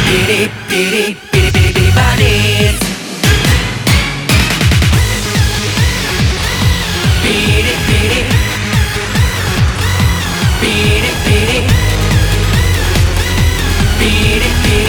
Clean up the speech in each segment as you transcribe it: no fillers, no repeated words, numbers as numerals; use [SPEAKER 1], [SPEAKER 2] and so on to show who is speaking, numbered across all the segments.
[SPEAKER 1] ビリビリビリビリビリバディビリビリビリビリビリビリ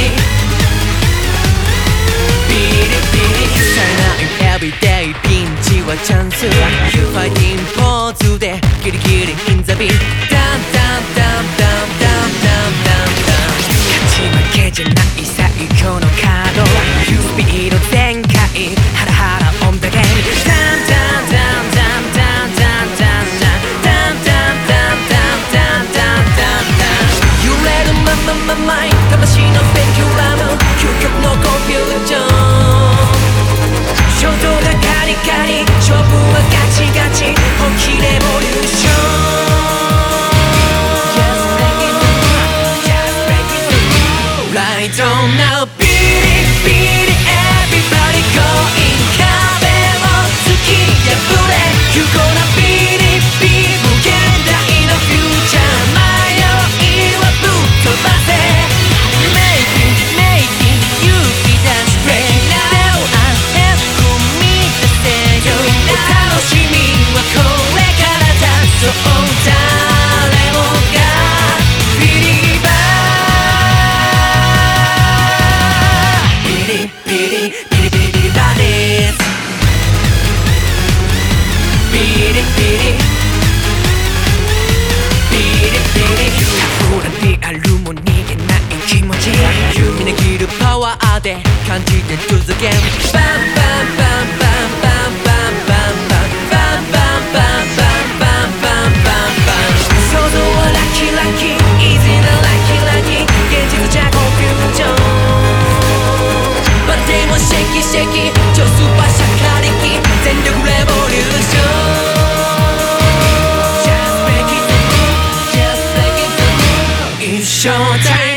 [SPEAKER 1] ビリビリさえない everyday ピンチはチャンスファイティングポーズでギリギリ in the beat ダンダンダンダンダンダンダンダン勝ち負けじゃない最強のカードスピード全開ハラハラオンダゲームダンダンダンダンダンダンダンダンダンダンダンダンダンダンダン揺れるままままい魂のペキュラム究極のコンフュージョン衝動がカリカリ勝負はガチガチ本気レボリューション Just break it through Just break it through Right on now ビリビリ Everybody going 壁を突き破れ急行なビリビリ無限大のフューチャー迷いはぶっ飛ばせ Maybe maybe 勇気出して Now I have 踏み出せよお楽しみはこれからだそう誰もがビリバービリビリビリビリビリバディビリビリビリビリほらリアルも逃げない気持ちみなぎるパワーで感じて To the game バンバンバンバンバンバンバンバンバンバンバンバンバンバンバンバン想像はラッキーラッキー Easy なラッキーラッキー現実じゃコンフュージョンバッテンはシェキシェキ超スーパーシャカリキ全力レボリューション Just break it through Just break it through 一生タイ